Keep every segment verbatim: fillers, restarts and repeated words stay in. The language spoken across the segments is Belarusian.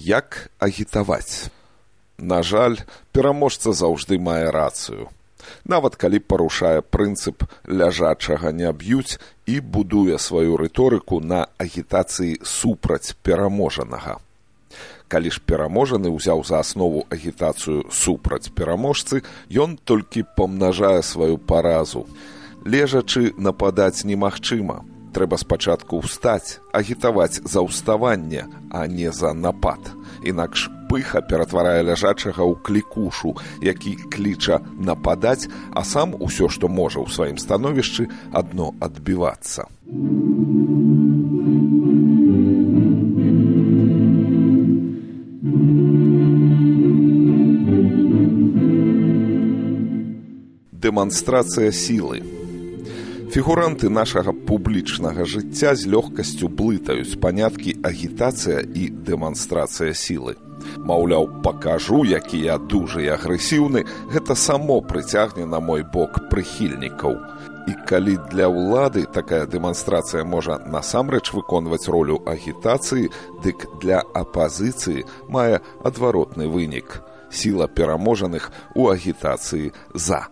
Як агітаваць? На жаль, пераможца заўжды мае рацыю. Нават калі парушае прынцып ляжачага не б'юць і будуе сваю рыторыку на агітацыі супраць пераможанага. Калі ж пераможаны ўзяў за аснову агітацыю супраць пераможцы, ён толькі памнажае сваю паразу. Лежачы нападаць немагчыма. Трэба спачатку ўстаць, агітаваць за ўставанне, а не за напад. Інакш пыха ператварае ляжачага ў клікушу, які кліча нападаць, а сам усё, што можа ў сваім становішчы, адно адбівацца. Дэманстрацыя сілы. Фігуранты нашага публічнага жыцця з лёгкасцю блытаюць паняткі агітацыя і дэманстрацыя сілы. Маўляў, пакажу, які я дужы і агрэсіўны, гэта само прыцягне на мой бок прыхільнікаў. І калі для ўлады такая дэманстрацыя можа насамрэч выконваць ролю агітацыі, дык для апазіцыі мае адваротны вынік. Сіла пераможаных у агітацыі «за».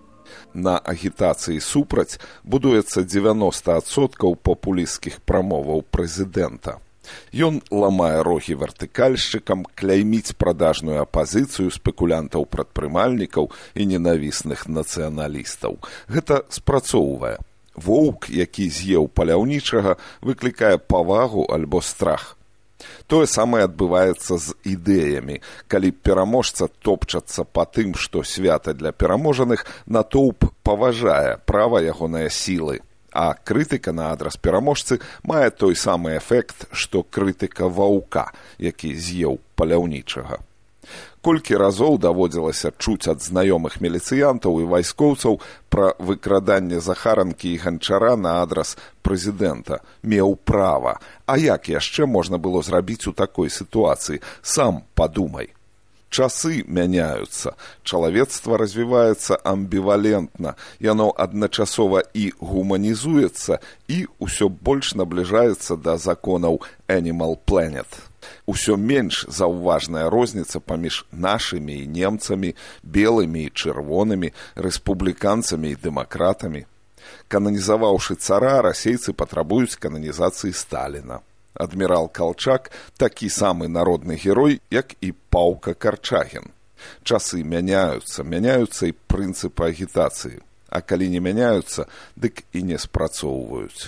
На агітацыі супраць будуецца дзевяноста адсоткаў папулісцкіх прамоваў прэзідэнта. Ён ламае рогі вертыкальшчыкам, кляйміць прадажную апазіцыю спекулянтаў-прадпрымальнікаў і ненавісных нацыяналістаў. Гэта спрацоўвае. Воўк, які з'еў паляўнічага, выклікае павагу альбо страх. Тое самае адбываецца з ідэямі. Калі пераможца топчацца па тым, што свята для пераможаных, натоўп паважае права ягонае сілы. А крытыка на адрас пераможцы мае той самы эфект, што крытыка ваўка, які з'еў паляўнічага. Колькі разоў даводзілася чуць ад знаёмых міліцыянтаў і вайскоўцаў пра выкраданне захаранкі і ганчара на адрас прэзідэнта. Меў права. А як яшчэ можна было зрабіць у такой сітуацыі? Сам падумай. Часы мяняюцца. Чалавецтва развіваецца амбівалентна. Яно адначасова і гуманізуецца, і ўсё больш набліжаецца да законаў Animal Planet. Усё менш заўважная розніца паміж нашымі і немцамі, белымі і чырвонымі, рэспубліканцамі і дэмакратамі. Кананізаваўшы цара, расейцы патрабуюць кананізацыі Сталіна. Адмірал Калчак – такі самы народны герой, як і Паўка Карчагін. Часы мяняюцца, мяняюцца і прынцыпы агітацыі. А калі не мяняюцца, дык і не спрацоўваюць.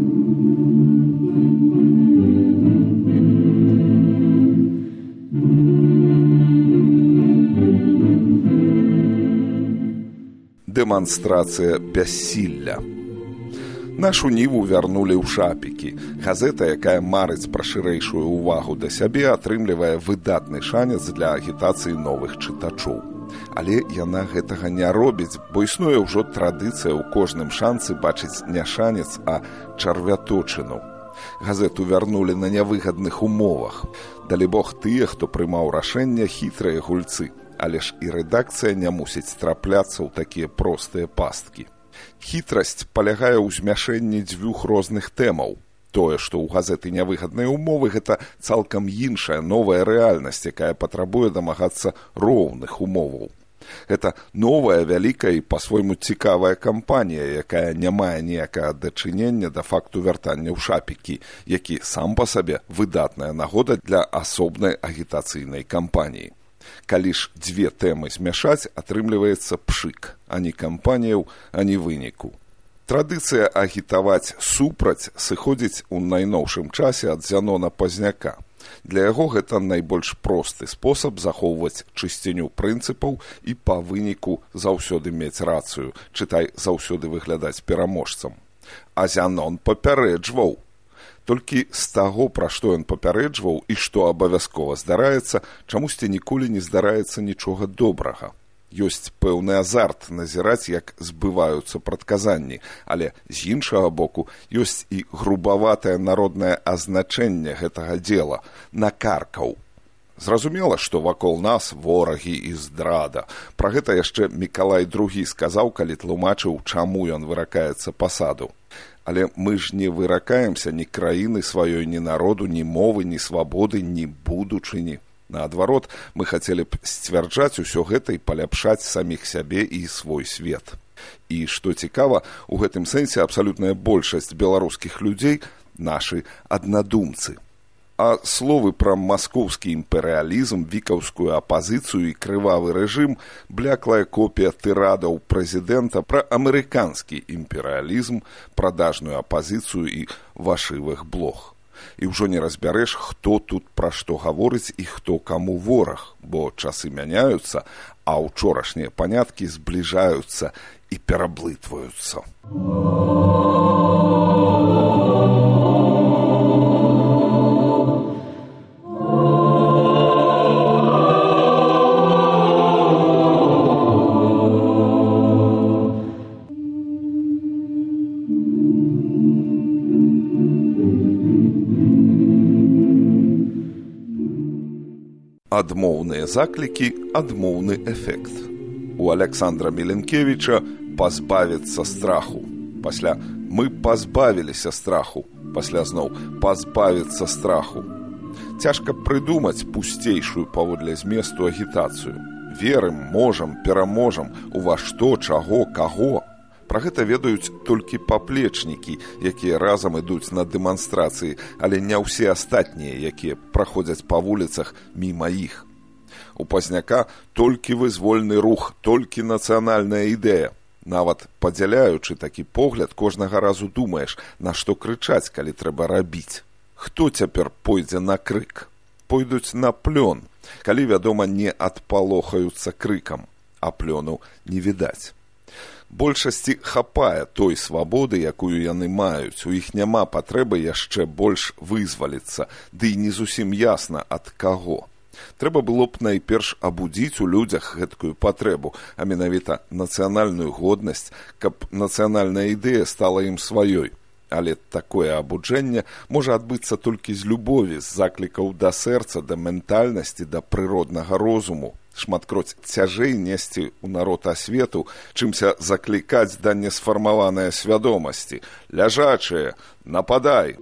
Дэманстрацыя бяссілля. Нашу ніву вярнулі ў шапікі. Газета, якая марыць пра шырэйшую ўвагу да сябе, атрымлівае выдатны шанец для агітацыі новых чытачоў. Але яна гэтага не робіць, бо існуе ўжо традыцыя ў кожным шанцы бачыць не шанец, а чарвяточыну. Газету вярнулі на нявыгадных умовах. Далібог тыя, хто прымаў рашэнне, хітрыя гульцы. Але ж і рэдакцыя не мусіць трапляцца ў такія простыя пасткі. Хітрасць палягае ў змяшэнні дзвюх розных тэмаў. Тое, што ў газеты нявыгадныя ўмовы, гэта цалкам іншая новая рэальнасць, якая патрабуе дамагацца роўных умоваў. Гэта новая, вялікая і па-свойму цікавая кампанія, якая не мае ніякага дачынення да факту вяртання ў шапікі, які сам па сабе выдатная нагода для асобнай агітацыйнай кампаніі. Калі ж дзве тэмы змяшаць, атрымліваецца пшык, ані кампаніяў, ані выніку. Традыцыя агітаваць супраць сыходзіць у найноўшым часе ад Зянона Пазняка. Для яго гэта найбольш просты спосаб захоўваць чысціню прынцыпаў і па выніку заўсёды мець рацыю, чытай, заўсёды выглядаць пераможцам. А Зянон папярэджваў. Толькі з таго, пра што ён папярэджваў і што абавязкова здараецца, чамусьці ніколі не здараецца нічога добрага. Ёсць пэўны азарт назіраць, як збываюцца прадказанні, але з іншага боку ёсць і грубаватае народнае азначэнне гэтага дзела – накаркаў. Зразумела, што вакол нас ворагі і здрада. Пра гэта яшчэ Мікалай другі сказаў, калі тлумачыў, чаму ён выракаецца пасаду. Але мы ж не выракаемся ні краіны сваёй, ні народу, ні мовы, ні свабоды, ні будучыні. Наадварот, мы хацелі б сцвярджаць усё гэта і паляпшаць саміх сябе і свой свет. І, што цікава, у гэтым сэнсе абсалютная большасць беларускіх людзей нашы аднадумцы. А словы пра маскоўскі імперыялізм, вікаўскую апазіцыю і крывавы рэжым бляклая копія тырадаў прэзідэнта пра амерыканскі імперыялізм, прадажную апазіцыю і вашывых блог. І ўжо не разбярэш, хто тут пра што гаворыць і хто каму вораг, бо часы мяняюцца, а ўчорашнія паняткі збліжаюцца і пераблытваюцца. Адмоўныя заклікі, адмоўны эфект. У Аляксандра Міленкевіча пазбавіцца страху. Пасля мы пазбавіліся страху. Пасля зноў пазбавіцца страху. Цяжка прыдумаць пусцейшую паводле зместу агітацыю. Верым, можам, пераможам, у ва што, чаго, каго. Пра гэта ведаюць толькі паплечнікі, якія разам ідуць на дэманстрацыі, але не ўсе астатнія, якія праходзяць па вуліцах міма іх. У Пазняка толькі вызвольны рух, толькі нацыянальная ідэя. Нават падзяляючы такі погляд, кожнага разу думаеш, на што крычаць, калі трэба рабіць. Хто цяпер пойдзе на крык? Пойдуць на плён, калі, вядома, не адпалохаюцца крыкам, а плёну не відаць. Большасці хапае той свабоды, якую яны маюць. У іх няма патрэбы яшчэ больш вызваліцца, ды і не зусім ясна ад каго. Трэба было б найперш абудзіць у людзях гэткую патрэбу, а менавіта нацыянальную годнасць, каб нацыянальная ідэя стала ім сваёй. Але такое абуджэнне можа адбыцца толькі з любові, з заклікаў да сэрца, да ментальнасці, да прыроднага розуму. Шматкроць цяжэй несці ў народ асвету, чымся заклікаць да несфармаванай свядомасці. Ляжачыя, нападай!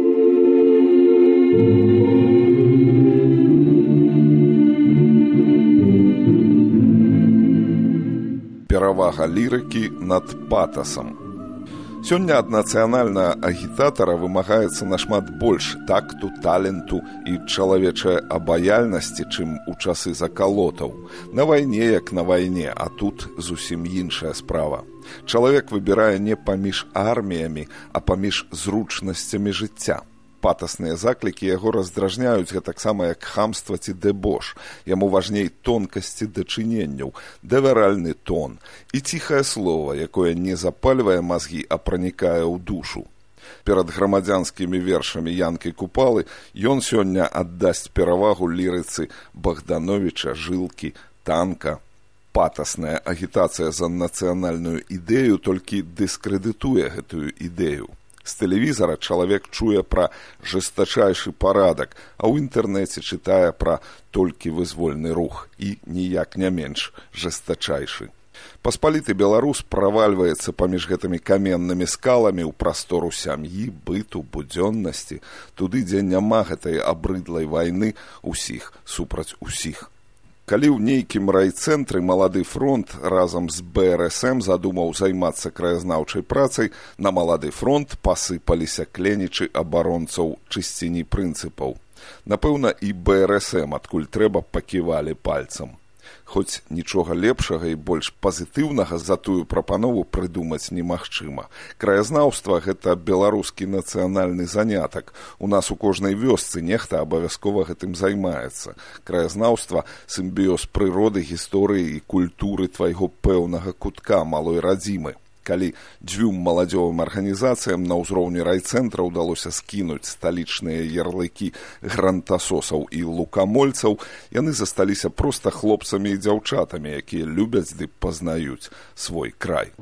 Перавага лірыкі над патасам. Сёння ад нацыянальнага агітатара вымагаецца нашмат больш такту, таленту і чалавечай абаяльнасці, чым у часы закалотаў. На вайне, як на вайне, а тут зусім іншая справа. Чалавек выбірае не паміж арміямі, а паміж зручнасцямі жыцця. Патасныя заклікі яго раздражняюць гэтаксама як хамства ці дэбош. Яму важней тонкасці дачыненняў, давяральны тон і ціхае слова, якое не запальвае мазгі, а пранікае ў душу. Перад грамадзянскімі вершамі Янкі Купалы ён сёння аддасць перавагу лірыцы Богдановича, Жылкі, Танка. Патасная агітацыя за нацыянальную ідэю толькі дыскрэдытуе гэтую ідэю. З тэлевізара чалавек чуе пра жэстачайшы парадак, а ў інтэрнэце чытае пра толькі вызвольны рух і ніяк не менш жэстачайшы. Паспаліты беларус правальваецца паміж гэтымі каменнымі скаламі ў прастору сям'і, быту, будзённасці, туды, дзе няма гэтай абрыдлай вайны усіх супраць усіх. Калі ў нейкім райцэнтры малады фронт разам з бэ эр эс эм задумаў займацца краязнаўчай працай, на малады фронт пасыпаліся кленічы абаронцаў чысціні прынцыпаў. Напэўна, і бэ эр эс эм адкуль трэба паківалі пальцам. Хоць нічога лепшага і больш пазітыўнага за тую прапанову прыдумаць немагчыма. Краязнаўства – гэта беларускі нацыянальны занятак. У нас у кожнай вёсцы нехта абавязкова гэтым займаецца. Краязнаўства – сімбіёз прыроды, гісторыі і культуры твайго пэўнага кутка малой радзімы. Калі дзвюм маладзёвым арганізацыям на ўзроўні райцэнтра ўдалося скінуць сталічныя ярлыкі грантасосаў і лукамольцаў, яны засталіся проста хлопцамі і дзяўчатамі, якія любяць ды пазнаюць свой край.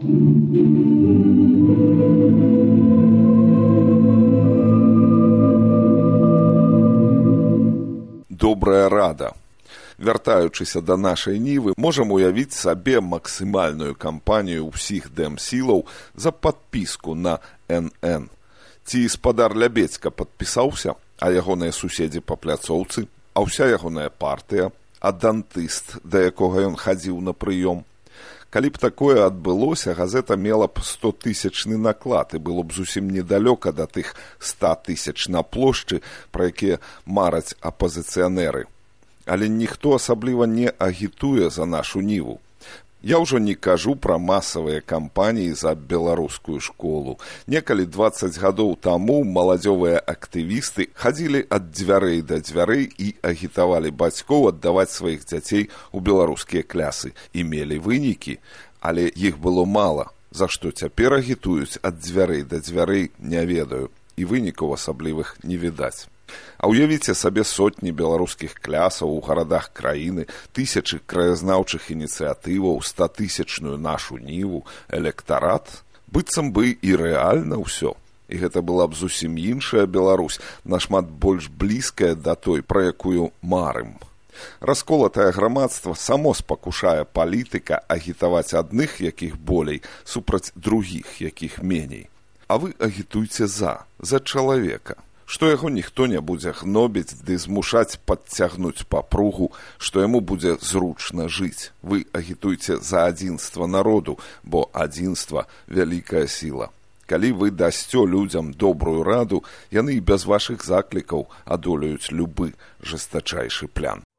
Добрая рада. Вяртаючыся да нашай нівы, можам уявіць сабе максімальную кампанію ўсіх дэм-сілаў за падпіску на эн эн. Ці спадар Лябедзька падпісаўся, а ягоныя суседзі па пляцоўцы, а ўся ягоная партыя, а дантыст, да якога ён хадзіў на прыём. Калі б такое адбылося, газета мела б стотысячны наклад і было б зусім недалёка да тых ста тысяч на плошчы, пра якія мараць апазіцыянеры. Але ніхто асабліва не агітуе за нашу ніву. Я ўжо не кажу пра масавыя кампаніі за беларускую школу. Некалі дваццаць гадоў таму маладзёвыя актывісты хадзілі ад дзвярэй да дзвярэй і агітавалі бацькоў аддаваць сваіх дзяцей у беларускія клясы. І мелі вынікі, але іх было мала. За што цяпер агітуюць ад дзвярэй да дзвярэй, не ведаю. І вынікаў асаблівых не відаць. А ўявіце сабе сотні беларускіх клясаў у гарадах краіны, тысячы краязнаўчых ініцыятываў, статысячную нашу ніву, электарат. Быццам бы і рэальна ўсё. І гэта была б зусім іншая Беларусь, нашмат больш блізкая да той, пра якую марым. Расколатае грамадства само спакушае палітыка агітаваць адных, якіх болей, супраць другіх, якіх меней. А вы агітуйце за, за чалавека. Што яго ніхто не будзе гнобіць ды змушаць падцягнуць папругу, што яму будзе зручна жыць. Вы агітуйце за адзінства народу, бо адзінства – вялікая сіла. Калі вы дасцё людзям добрую раду, яны і без вашых заклікаў адолеюць любы жестачайшы плян.